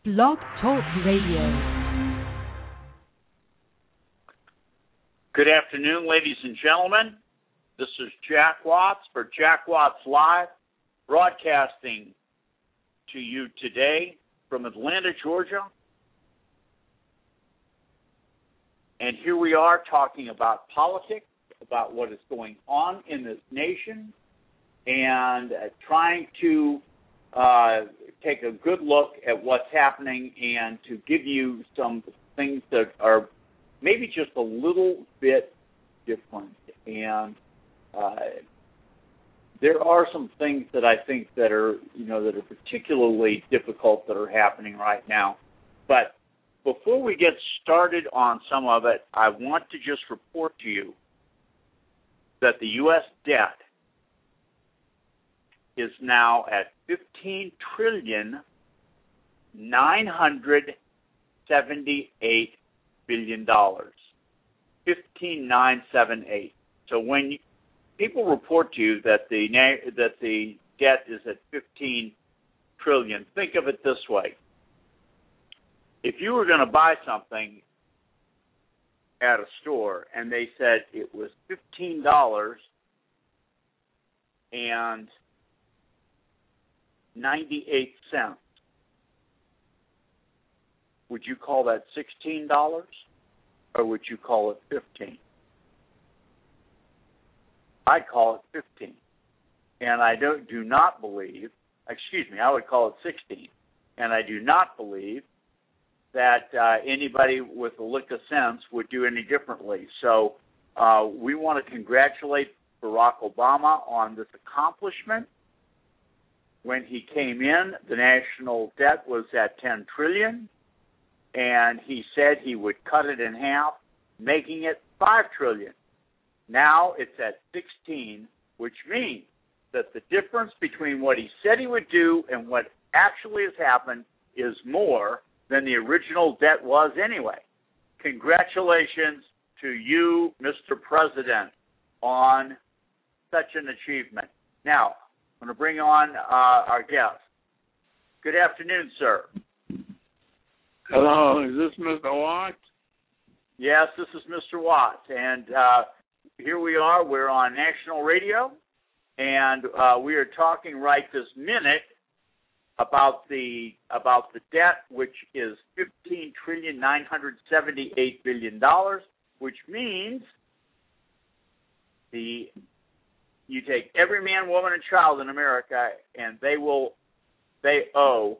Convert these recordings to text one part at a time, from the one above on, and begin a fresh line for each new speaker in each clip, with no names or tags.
Blog Talk Radio.
Good afternoon, ladies and gentlemen. This is Jack Watts for Jack Watts Live, broadcasting to you today from Atlanta, Georgia. And here we are talking about politics, about what is going on in this nation, and trying to take a good look at what's happening and to give you some things that are maybe just a little bit different. And there are some things that I think that are particularly difficult that are happening right now. But before we get started on some of it, I want to just report to you that the U.S. debt is now at $15,978 billion. 15,978. So when people report to you that the debt is at 15 trillion, think of it this way. If you were going to buy something at a store and they said it was $15.98, would you call that $16 or would you call it 15? I'd call it 15. And I do not believe, I would call it 16. And I do not believe that anybody with a lick of sense would do any differently. So we want to congratulate Barack Obama on this accomplishment. When he came in, the national debt was at 10 trillion, and he said he would cut it in half, making it 5 trillion. Now it's at 16, which means that the difference between what he said he would do and what actually has happened is more than the original debt was anyway. Congratulations to you, Mr. President, on such an achievement. Now, I'm going to bring on our guest. Good afternoon, sir.
Hello, is this Mr. Watts?
Yes, this is Mr. Watts, and here we are. We're on national radio, and we are talking right this minute about the debt, which is $15,978 billion, which means you take every man, woman, and child in America, and they owe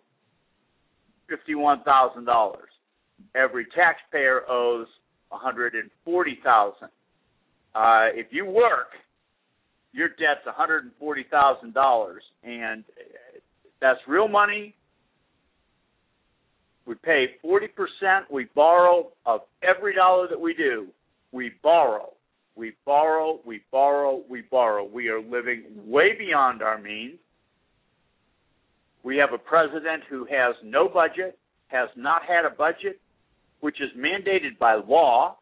$51,000. Every taxpayer owes $140,000. If you work, your debt's $140,000, and that's real money. We pay 40%. We borrow of every dollar that we do. We borrow. We borrow, we borrow, we borrow. We are living way beyond our means. We have a president who has no budget, has not had a budget, which is mandated by law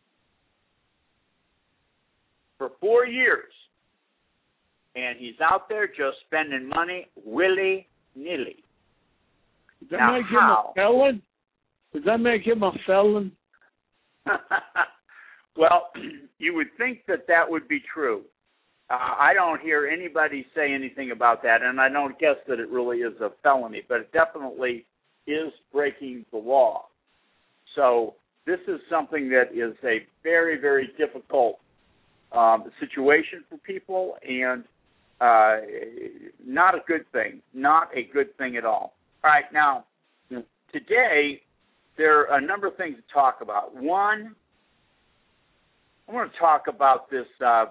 for 4 years. And he's out there just spending money willy-nilly.
Does that make him a felon? Does that make him a felon?
Well, you would think that would be true. I don't hear anybody say anything about that, and I don't guess that it really is a felony, but it definitely is breaking the law. So this is something that is a very, very difficult situation for people, and not a good thing. Not a good thing at all. All right, now, today there are a number of things to talk about. One, I want to talk about this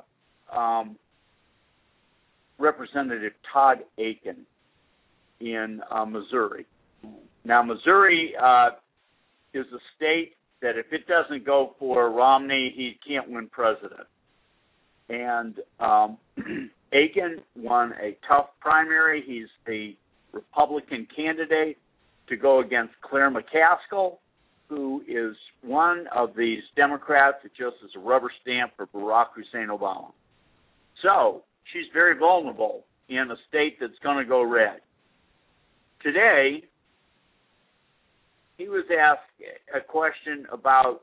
Representative Todd Akin in Missouri. Now, Missouri is a state that if it doesn't go for Romney, he can't win president. And Akin won a tough primary. He's the Republican candidate to go against Claire McCaskill, who is one of these Democrats that just is a rubber stamp for Barack Hussein Obama. So she's very vulnerable in a state that's going to go red. Today, he was asked a question about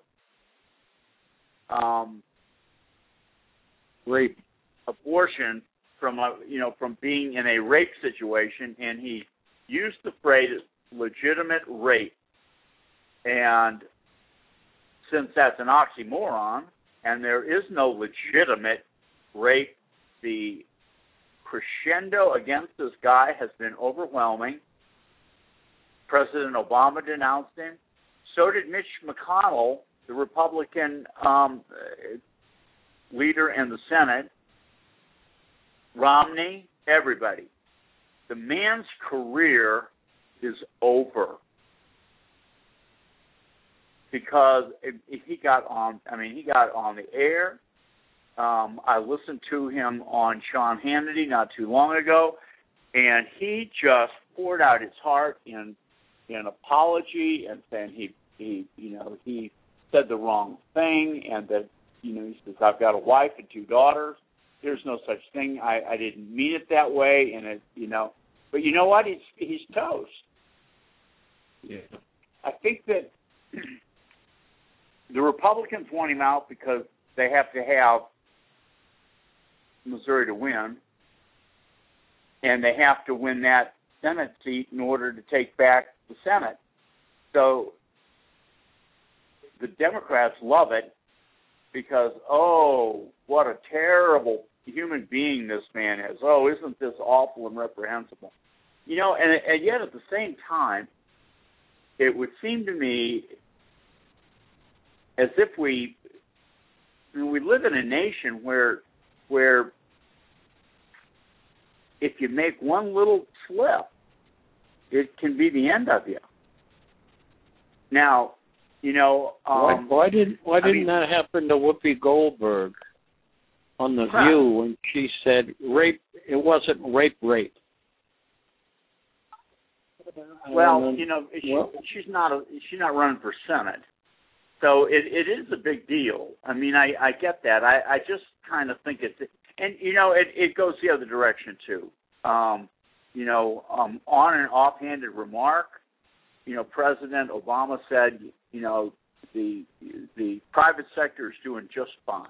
rape,
abortion from being in a rape situation, and he used the phrase legitimate rape. And since that's an oxymoron, and there is no legitimate rape, the crescendo against this guy has been overwhelming. President Obama denounced him. So did Mitch McConnell, the Republican leader in the Senate. Romney, everybody. The man's career is over because he got on the air. I listened to him on Sean Hannity not too long ago, and he just poured out his heart in apology and saying he said the wrong thing, and that he says, I've got a wife and 2 daughters. There's no such thing. I didn't mean it that way, and but you know what? He's toast.
Yeah.
I think that the Republicans want him out because they have to have Missouri to win, and they have to win that Senate seat in order to take back the Senate. So the Democrats love it because, oh, what a terrible human being this man is. Oh, isn't this awful and reprehensible? And yet at the same time, it would seem to me as if we live in a nation where if you make one little slip, it can be the end of you. Now,
why didn't that happen to Whoopi Goldberg on The View when she said rape? It wasn't rape.
Well, she's not running for Senate, so it is a big deal. I mean, I get that. I just kind of think and it goes the other direction too. On an offhanded remark, President Obama said, the private sector is doing just fine.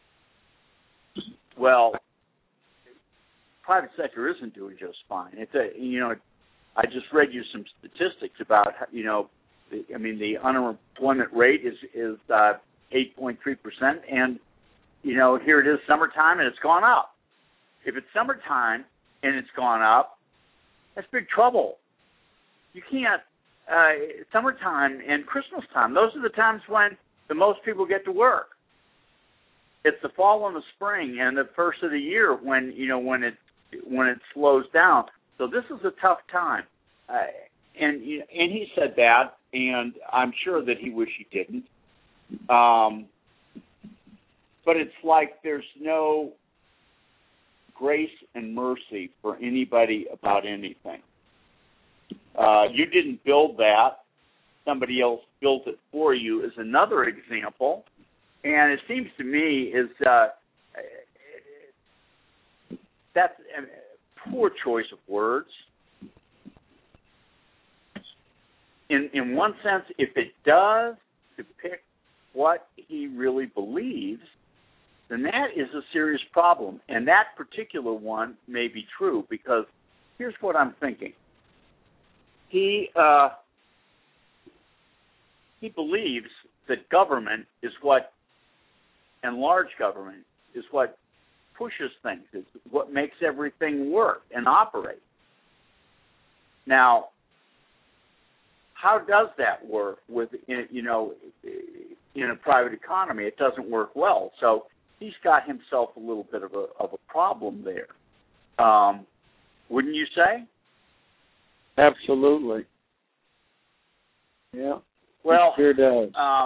Well, private sector isn't doing just fine. I just read you some statistics about, the unemployment rate is 8.3%, and here it is summertime and it's gone up. If it's summertime and it's gone up, that's big trouble. You can't. Summertime and Christmas time, those are the times when the most people get to work. It's the fall and the spring and the first of the year when it slows down. So this is a tough time, and he said that, and I'm sure that he wished he didn't. But it's like there's no grace and mercy for anybody about anything. You didn't build that. Somebody else built it for you is another example. And it seems to me that's a poor choice of words. In one sense, if it does depict what he really believes, then that is a serious problem. And that particular one may be true because here's what I'm thinking. He believes that government is what, and large government is what pushes things, is what makes everything work and operate. Now, how does that work in a private economy? It doesn't work well. So he's got himself a little bit of a problem there. Wouldn't you say?
Absolutely. Yeah.
Well,
it sure does.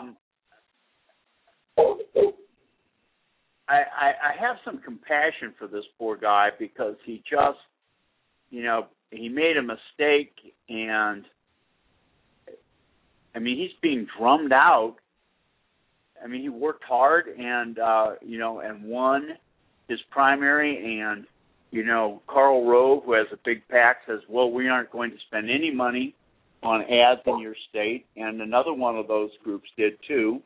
I have some compassion for this poor guy because he just, he made a mistake, and he's being drummed out. He worked hard and and won his primary, and Karl Rove, who has a big PAC, says, well, we aren't going to spend any money on ads in your state, and another one of those groups did too.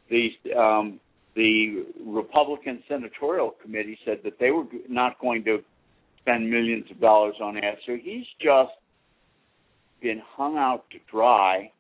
The Republican Senatorial Committee said that they were not going to spend millions of dollars on ads. So he's just been hung out to dry.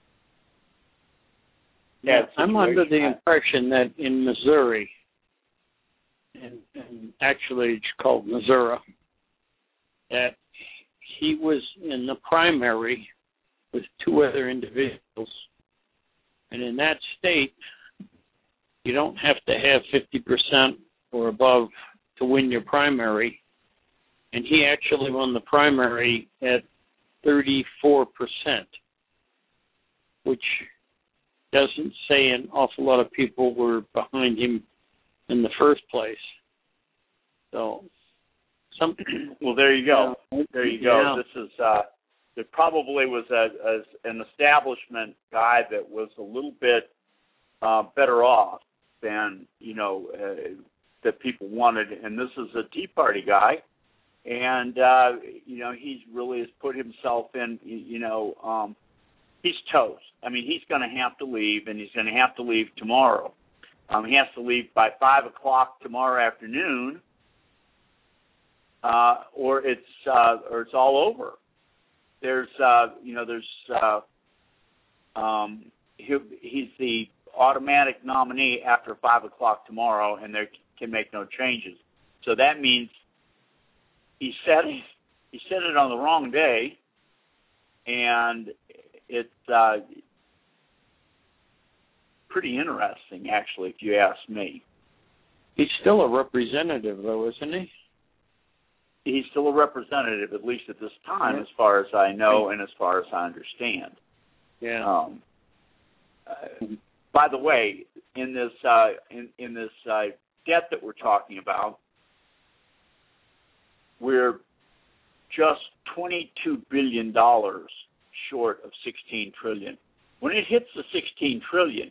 Yeah, I'm under the impression that in Missouri, and actually it's called Missouri, that he was in the primary with two other individuals. And in that state, you don't have to have 50% or above to win your primary. And he actually won the primary at 34%, which doesn't say an awful lot of people were behind him in the first place. So,
well, there you go. There you go. Yeah. This is there probably was an establishment guy that was a little bit better off than that people wanted, and this is a Tea Party guy, and he really has put himself in. He's toast. I mean, he's going to have to leave, and he's going to have to leave tomorrow. He has to leave by 5:00 tomorrow afternoon, or it's all over. He's the automatic nominee after 5:00 tomorrow, and they can make no changes. So that means he said it on the wrong day, and it's pretty interesting, actually, if you ask me.
He's still a representative, though, isn't he?
He's still a representative, at least at this time, as far as I know and as far as I understand.
Yeah.
By the way, in this debt that we're talking about, we're just $22 billion short of $16 trillion. When it hits the $16 trillion,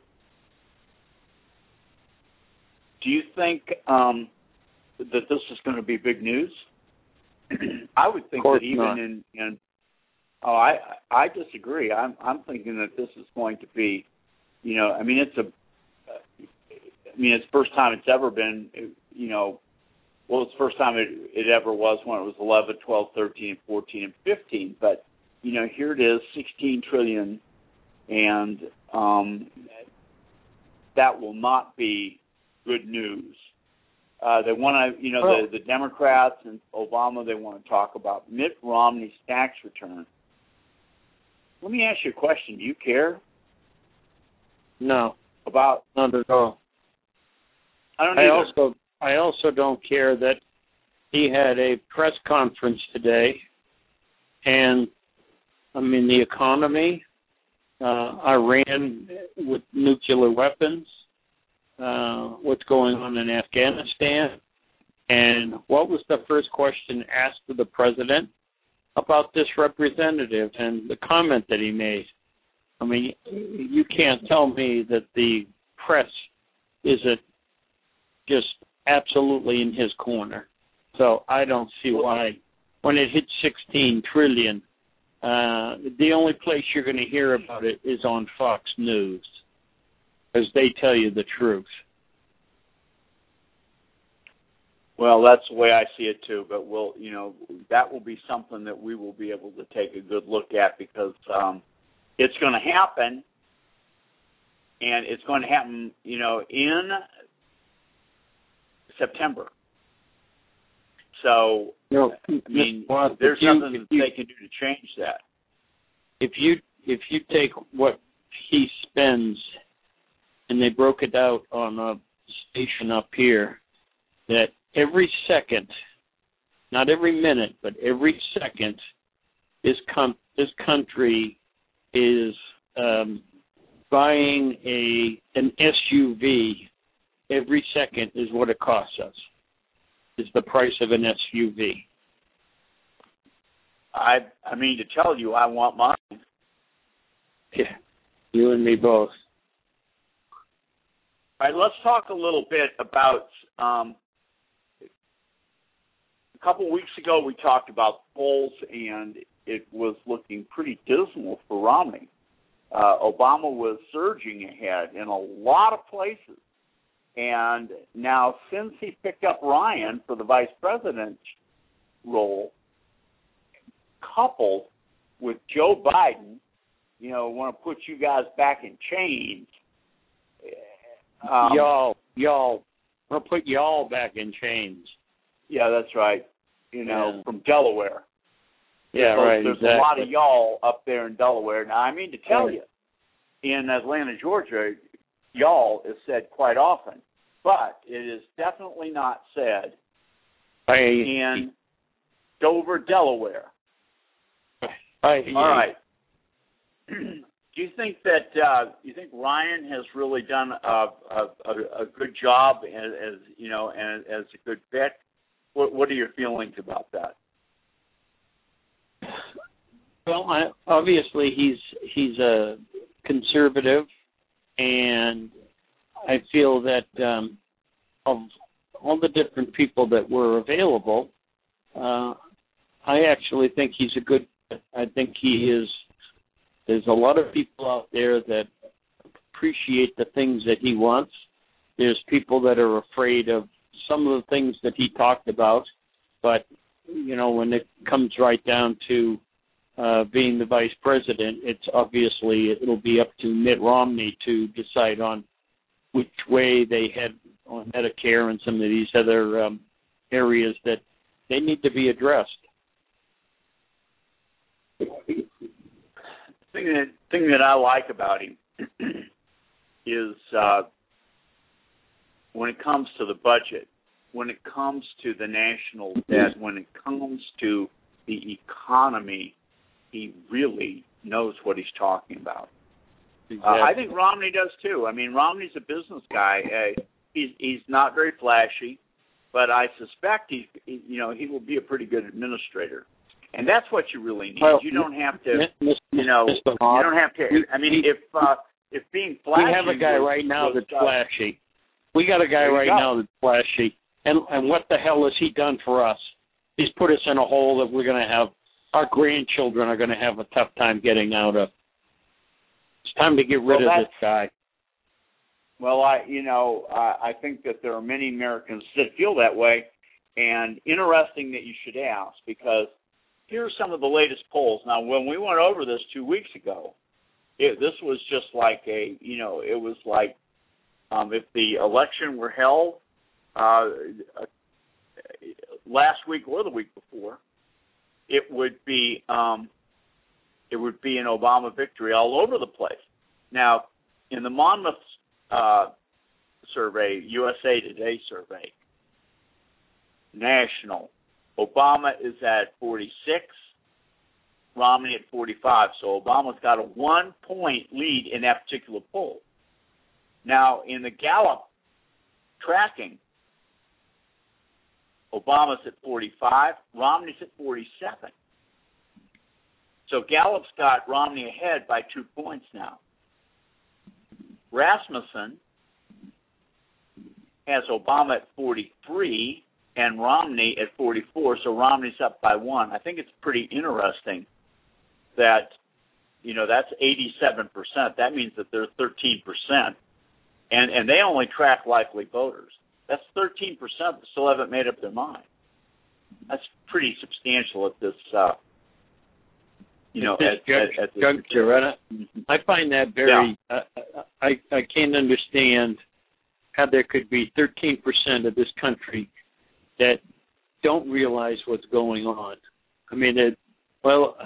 do you think that this is going to be big news? I would think that even in I disagree. I'm thinking that this is going to be, it's the first time it's ever been, it's the first time it ever was when it was 11, 12, 13, 14, and 15. But, here it is, $16 trillion, and that will not be good news. They want to, the Democrats and Obama, they want to talk about Mitt Romney's tax return. Let me ask you a question. Do you care?
No.
About?
Not at all.
I don't either.
I also don't care that he had a press conference today, and the economy, Iran with nuclear weapons, what's going on in Afghanistan, and what was the first question asked of the president about this representative and the comment that he made? You can't tell me that the press isn't just absolutely in his corner. So I don't see why, when it hits $16 trillion, the only place you're going to hear about it is on Fox News, because they tell you the truth.
Well, that's the way I see it too. But that will be something that we will be able to take a good look at, because it's going to happen, and it's going to happen, in September. So, there's nothing that they can do to change that.
If you take what he spends, and they broke it out on a station up here, that every second, not every minute, but every second, this country is buying an SUV. Every second is what it costs us. Is the price of an SUV.
I mean to tell you, I want mine.
Yeah, you and me both.
All right, let's talk a little bit about. A couple weeks ago, we talked about polls, and it was looking pretty dismal for Romney. Obama was surging ahead in a lot of places. And now, since he picked up Ryan for the vice president role, coupled with Joe Biden, want to put you guys back in chains.
Y'all, I'll put y'all back in chains.
Yeah, that's right. From Delaware.
Yeah, right.
There's
exactly.
a lot of y'all up there in Delaware. Now, I mean to tell you, in Atlanta, Georgia, y'all is said quite often, but it is definitely not said in Dover, Delaware. All right. Do you think that Ryan has really done a good job as a good pick? What are your feelings about that?
Well, obviously he's a conservative, and I feel that of all the different people that were available, I actually think he's a good. I think he is. There's a lot of people out there that appreciate the things that he wants. There's people that are afraid of some of the things that he talked about, but when it comes right down to being the vice president, it'll be up to Mitt Romney to decide on which way they head on Medicare and some of these other areas that they need to be addressed.
The thing that I like about him is when it comes to the budget, when it comes to the national debt, when it comes to the economy, he really knows what he's talking about.
Exactly.
I think Romney does too. I mean, Romney's a business guy. He's not very flashy, but I suspect he will be a pretty good administrator. And that's what you really need.
Well,
you don't have to,
you
don't have to. I mean, if being flashy,
we have a guy right now that's flashy. We got a guy right now that's flashy. And what the hell has he done for us? He's put us in a hole that we're going to have. Our grandchildren are going to have a tough time getting out of. It's time to get rid of this guy.
Well, I think that there are many Americans that feel that way, and interesting that you should ask, because here are some of the latest polls. Now, when we went over this 2 weeks ago, this was just like it was like if the election were held last week or the week before, it would be an Obama victory all over the place. Now, in the Monmouth survey, USA Today survey, national, Obama is at 46, Romney at 45. So Obama's got a 1-point lead in that particular poll. Now, in the Gallup tracking, Obama's at 45, Romney's at 47. So Gallup's got Romney ahead by 2 points now. Rasmussen has Obama at 43 and Romney at 44, so Romney's up by 1. I think it's pretty interesting that, that's 87%. That means that there's 13%. And they only track likely voters. That's 13% that still haven't made up their mind. That's pretty substantial at this, at this
juncture. I find that very.
Yeah.
I can't understand how there could be 13% of this country that don't realize what's going on. I mean, well,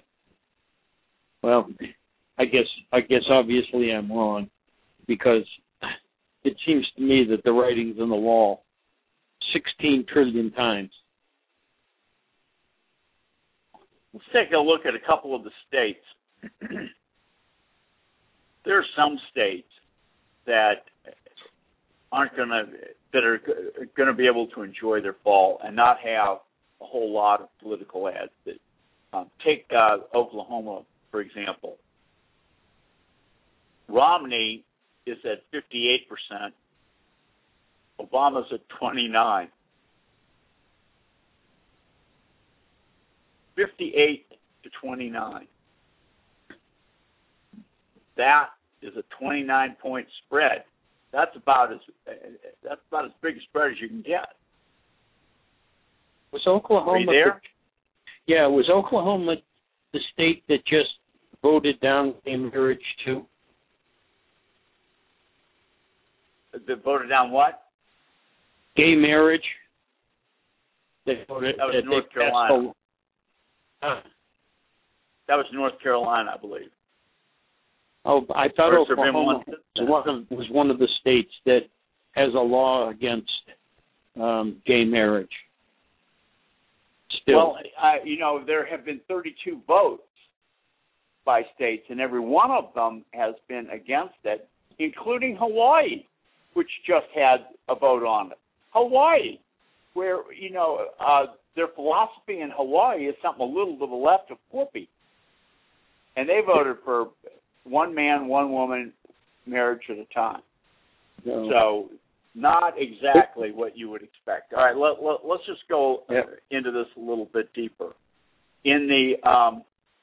I guess obviously I'm wrong, because it seems to me that the writing's on the wall 16 trillion times.
Let's take a look at a couple of the states. There are some states that are going to be able to enjoy their fall and not have a whole lot of political ads. Take Oklahoma, for example. Romney is at 58%. Obama's at 29%. 58 to 29. That is a 29-point spread. That's about as big a spread as you can get.
Was Oklahoma?
Are you there?
Yeah, was Oklahoma the state that just voted down gay marriage too?
That voted down what?
Gay marriage. They voted.
That was North Carolina. That was North Carolina, I believe.
Oh, I thought Oklahoma was one of the states that has a law against gay marriage. Still.
Well, there have been 32 votes by states, and every one of them has been against it, including Hawaii, which just had a vote on it. Hawaii, where, their philosophy in Hawaii is something a little to the left of Whoopi. And they voted for one man, one woman marriage at a time.
No.
So not exactly what you would expect. All right, let's just go into this a little bit deeper. In the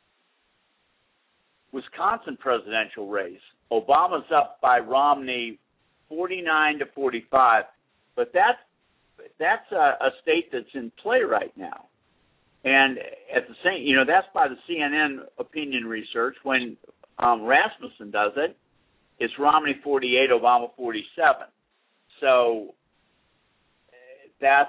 Wisconsin presidential race, Obama's up by Romney 49-45, but that's a state that's in play right now. And at the same, that's by the CNN opinion research. When Rasmussen does it, it's Romney 48, Obama 47. So that's,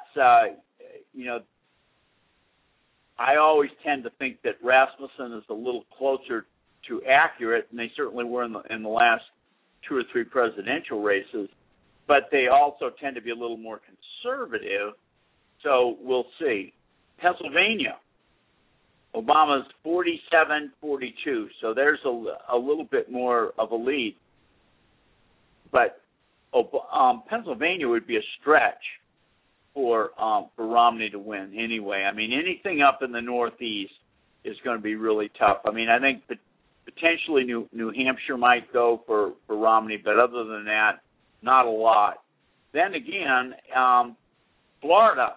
I always tend to think that Rasmussen is a little closer to accurate, and they certainly were in the last 2 or 3 presidential races, but they also tend to be a little more conservative, so we'll see. Pennsylvania, Obama's 47-42, so there's a little bit more of a lead. But Pennsylvania would be a stretch for Romney to win anyway. I mean, anything up in the Northeast is going to be really tough. I mean, I think potentially New Hampshire might go for Romney, but other than that, not a lot. Then again, Florida.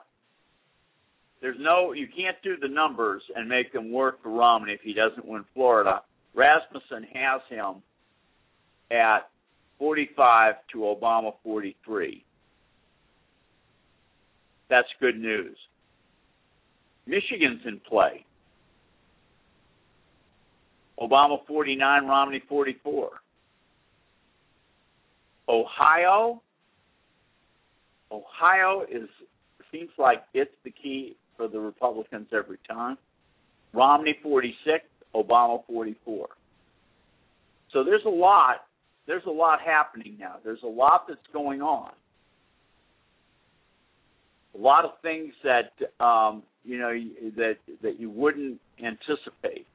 You can't do the numbers and make them work for Romney if he doesn't win Florida. Rasmussen has him at 45 to Obama 43. That's good news. Michigan's in play. Obama 49, Romney 44. Ohio seems like it's the key for the Republicans every time. Romney 46, Obama 44. So there's a lot happening now. There's a lot that's going on. A lot of things that that you wouldn't anticipate.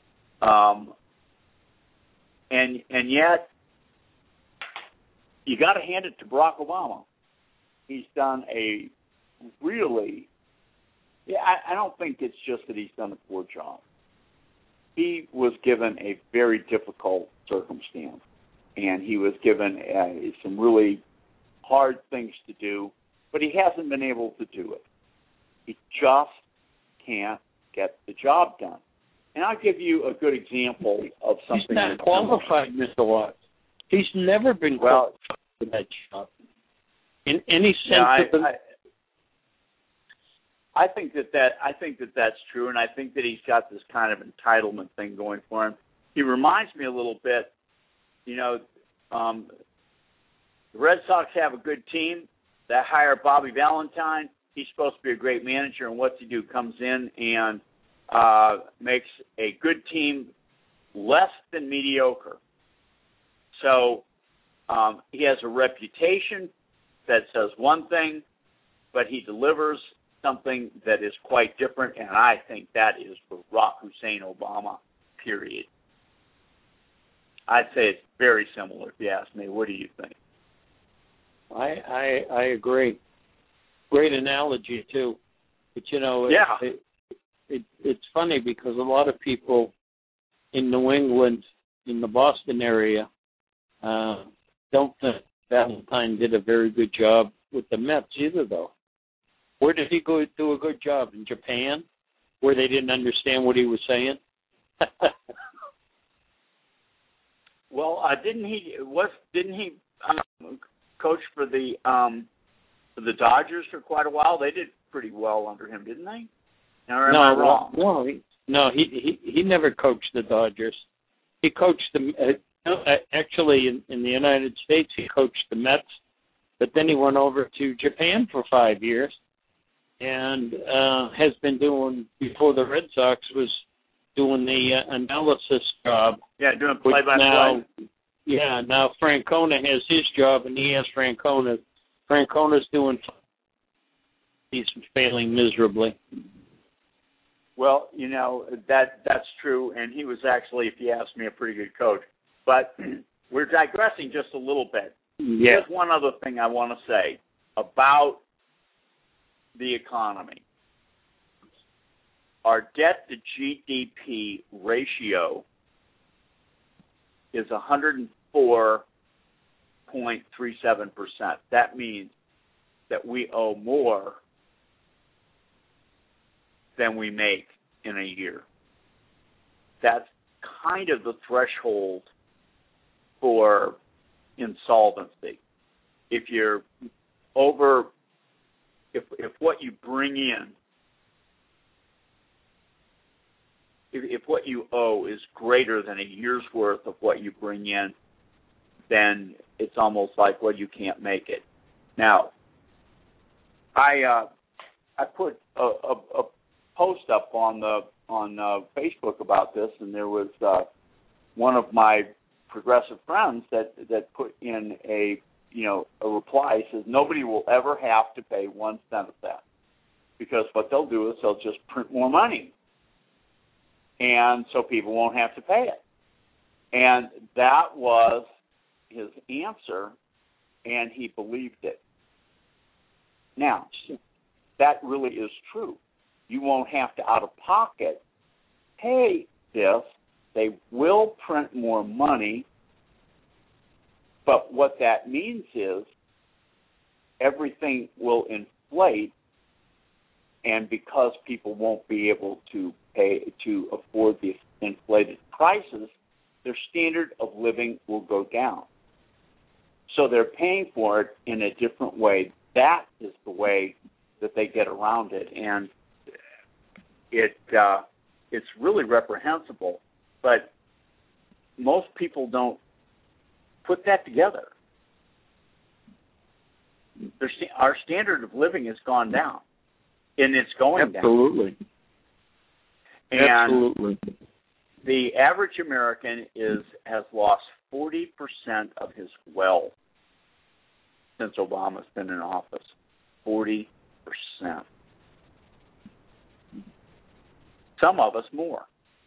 And yet you got to hand it to Barack Obama. He's done a really, I don't think it's just that he's done a poor job. He was given a very difficult circumstance, and he was given some really hard things to do, but he hasn't been able to do it. He just can't get the job done. And I'll give you a good example of something.
He's not qualified, Mr. Watts. He's never been qualified for that job. In any sense of the...
I think that's true, and I think that he's got this kind of entitlement thing going for him. He reminds me a little bit, the Red Sox have a good team. They hire Bobby Valentine. He's supposed to be a great manager, and what's he do? Comes in and makes a good team less than mediocre. So he has a reputation that says one thing, but he delivers something that is quite different, and I think that is Barack Hussein Obama, period. I'd say it's very similar, if you ask me. What do you think?
I agree. Great analogy, too. But, it's funny because a lot of people in New England, in the Boston area, don't think Valentine did a very good job with the Mets either, though. Where did he go do a good job? In Japan, where they didn't understand what he was saying?
Well, didn't he coach for the Dodgers for quite a while? They did pretty well under him, didn't they? Or am I wrong?
No, he never coached the Dodgers. He coached them. Actually, in the United States, he coached the Mets, but then he went over to Japan for 5 years, and has been doing, before the Red Sox, was doing the analysis job.
Yeah, doing play-by-play.
Yeah, now Francona has his job, and he has Francona's. Francona's doing. He's failing miserably.
Well, that's true, and he was actually, if you ask me, a pretty good coach. But we're digressing just a little bit.
Yeah.
Here's one other thing I want to say about the economy. Our debt to GDP ratio is 104.37%. That means that we owe more than we make in a year. That's kind of the threshold for insolvency. If you're over, if what you bring in, if what you owe is greater than a year's worth of what you bring in, then it's almost like, well, you can't make it. Now, I put a post up on Facebook about this, and there was one of my progressive friends that put in a reply. He says nobody will ever have to pay 1 cent of that, because what they'll do is they'll just print more money, and so people won't have to pay it. And that was his answer, and he believed it. Now, that really is true. You won't have to, out of pocket, pay this. They will print more money, but what that means is everything will inflate, and because people won't be able to pay to afford the inflated prices, their standard of living will go down. So they're paying for it in a different way. That is the way that they get around it, and it's really reprehensible. But most people don't put that together. Our standard of living has gone down, and it's going down.
Absolutely.
And
Absolutely.
the average American has lost 40% of his wealth since Obama's been in office. 40%. Some of us more.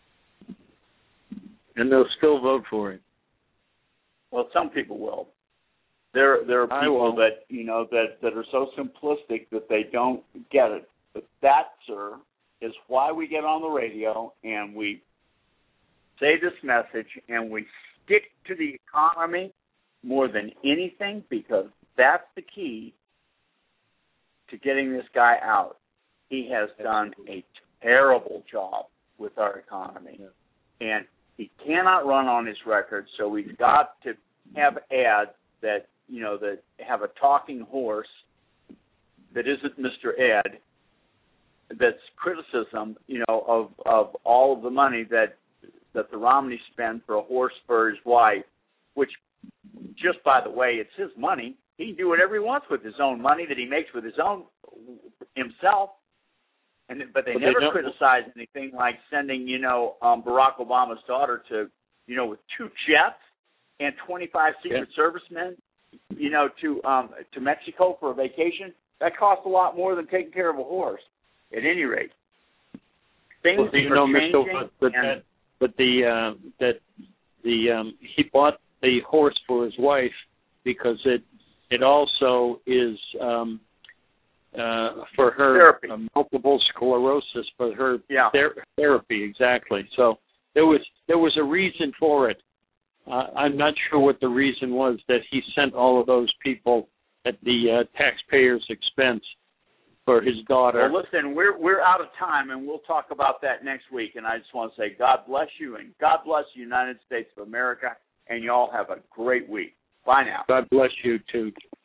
And they'll still vote for it.
Well, some people will. There are people that are so simplistic that they don't get it. But that, sir, is why we get on the radio and we say this message and we stick to the economy more than anything, because that's the key to getting this guy out. He has done a terrible job with our economy. And he cannot run on his record, so we've got to have ads that have a talking horse that isn't Mr. Ed, that's criticism, of all of the money that the Romneys spend for a horse for his wife, which, just by the way, it's his money. He can do whatever he wants with his own money that he makes with his own himself. But they never criticize anything like sending, Barack Obama's daughter to, with 2 jets and 25 Secret Servicemen, to Mexico for a vacation. That costs a lot more than taking care of a horse. At any rate, things are changing. He bought the horse for his wife because it also is for her multiple sclerosis, for her therapy, exactly. So there was a reason for it. I'm not sure what the reason was that he sent all of those people at the taxpayers' expense.
for his daughter.
Well, listen, we're out of time, and we'll talk about that next week. And I just want to say God bless you, and God bless the United States of America, and you all have a great week. Bye now.
God bless you, too.